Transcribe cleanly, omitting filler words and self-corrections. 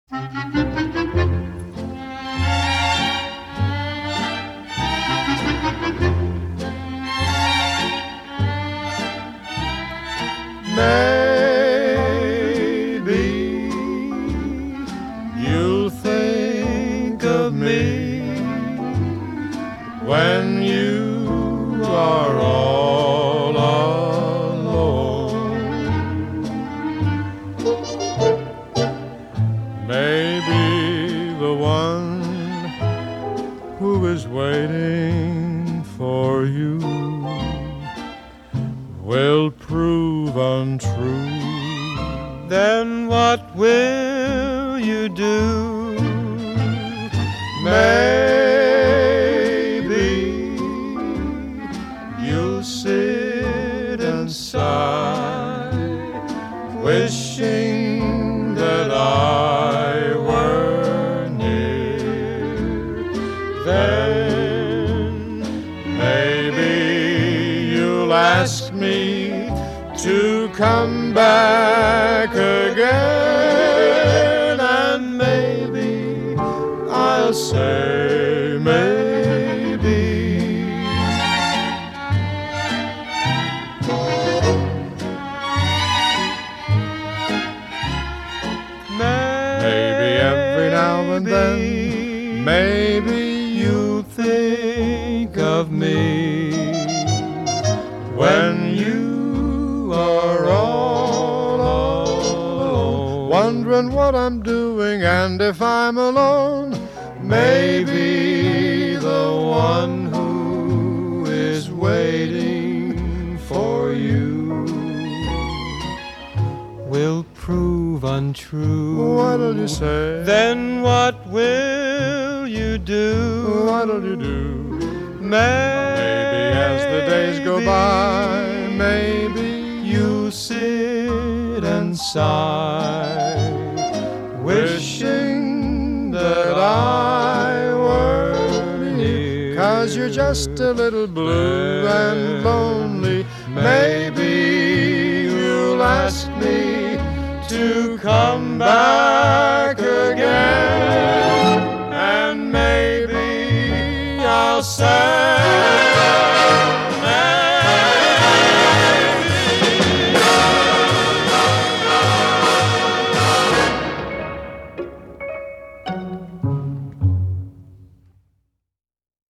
Maybe you'll think of me when you are all alone. Maybe the one who is waiting for you will prove untrue. Then what will you do? Maybe you'll sit and sigh, wishing that I were near. Then maybe you'll ask me to come back again, and maybe I'll say maybe. Maybe every now and then, maybe you'll think of me when you are all alone, wondering what I'm doing and if I'm alone. Maybe the one who is waiting for you will prove untrue. What'll you say? Then what will you do? What'll you do? Maybe as the days go by, maybe you'll sit and sigh, wishing that I were near. 'Cause you're just a little blue and lonely. Maybe you'll ask me to come back